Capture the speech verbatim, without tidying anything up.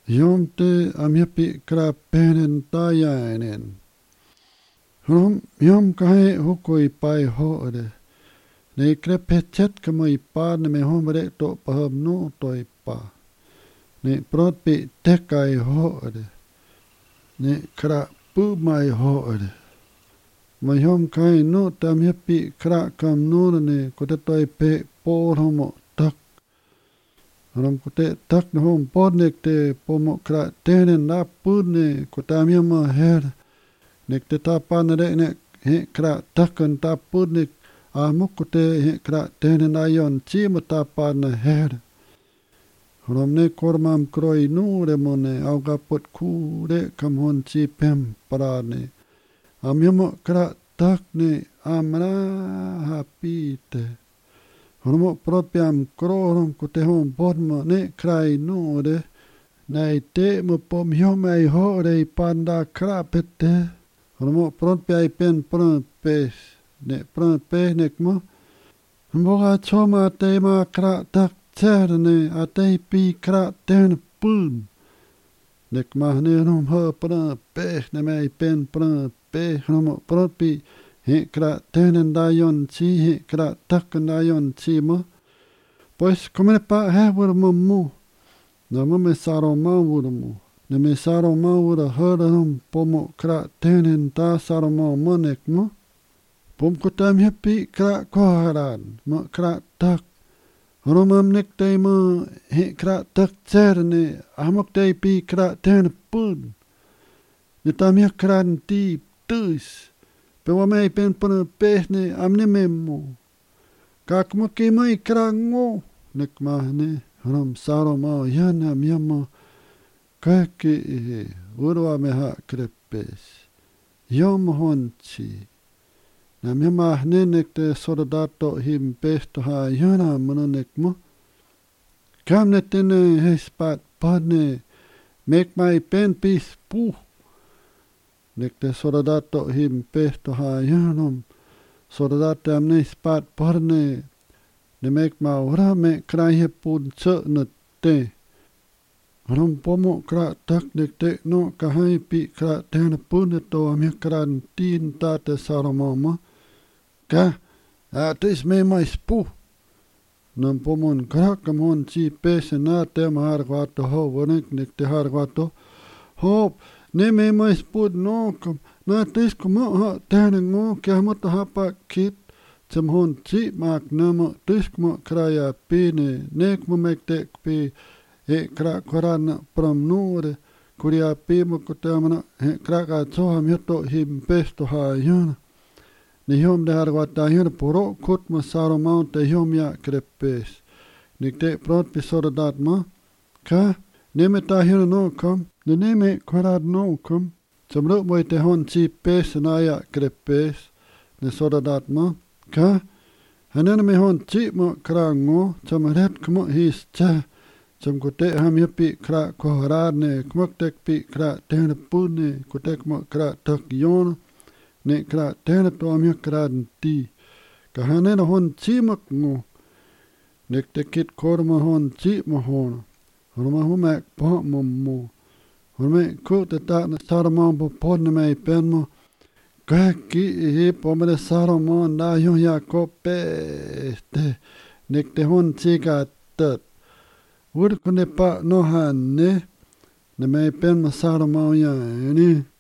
Yom te amyapi kra penen tayainen. Rom yom kahe hukoi pai hoode. Ne kre pechet kamoi pa ne me homre to paham no toi pa. Ne prot pi tekai hoode. Ne kra pu mai hoode. Ma yom kai no tam yapi kra kam no ne kote toi pe por homo tak. Rom kote tak no hom podnek te pomo kra tenen na pudne kotam yama her. Nek te tapan ne ne he kra takan ta pudnek a mukote he kra tenen ayon chi mo tapan na her. Rom ne kormam kroi nu re mone auga pot ku re kam hon chi pem parane. Am yama kra tak ne amra hapite. Rom propiam krorom kote hom podmo ne krai nu re. Nei te mo pom yomai ho re panda kra pete. Rom propiai pen pran pes. Ne pran pes nek mo. Mboga choma te ma kra tak terne a te pi kra ten pun. Nek ma ne rom ho pran pes ne mai pen pran pes. Rom propi he kra tenen dayon chi he kra tak dayon chi mo. Pues come pa he wur mo mo. Na mo me saro ma wur mo. Ne me saro ma wur a hara hom pomo kra tenen ta saro ma mo nek mo. Pom kotam hepi kra koharan mo kra tak. Romam nek te mo he kra tak cerne amok te pi kra ten pun. Ne tam he kra ti tus. Pe wa mai pen pun pesne amne memo. Kak mo ke mai kra ngo nek ma ne rom saro ma yana miamo. Kake e urwa me ha krepes. Yom honchi. Na me ma ne nek te sodato him pesto ha yana mono nek mo. Kam ne tene he spat padne. Make my pen piece pu. Nek te sodato him pesto ha yanom. Sodato amne spat padne. Ne make ma ora me krai he pun tse ne te. Rom pomo kra tak nek te no kahai pi kra tena pun to ame kran tin ta te saromama. Ka, a tis me mai spu. Nam pomon kra kamon chi pese na te mahar gwato ho wonek nek te har gwato. Hop, ne me mai spu no kam. Na tis kumo ha tena ngo kia mota hapa kit. Tsam hon chi mak namo tis kumo kra ya pine. Nek mo mek tek pi e kra korana pram nure. Kuria pi mo kutamana he kra ka tsoha myoto him pesto ha yana. Ne hiom de har wata hion poro kut ma saro mount de hiom ya krepes. Nik te prot pisora dat ma. Ka, ne me ta hion no kam. Ne ne me korad no kam. Samruk mo te hon chi pes na ya krepes. Ne soda dat ma. Ka, hanen me hon chi mo kra ngo. Sam ret kmo his cha. Sam kote ham yapi kra koharad ne. Kmok tek pi kra ten pun ne. Kotek mo kra tak yon. Ne kra tena to amya kra ti. Ka hanen hon chi mak ngo. Nek te kit korma hon chi mo hon. Horma humek po mo mo. Horme ku te ta na sarama po podne mai pen mo. Ka ki he po me de sarama na yon ya ko pe te. Nek te hon chi ka tat. Wur kune pa no han ne. Ne mai pen ma sarama ya ni.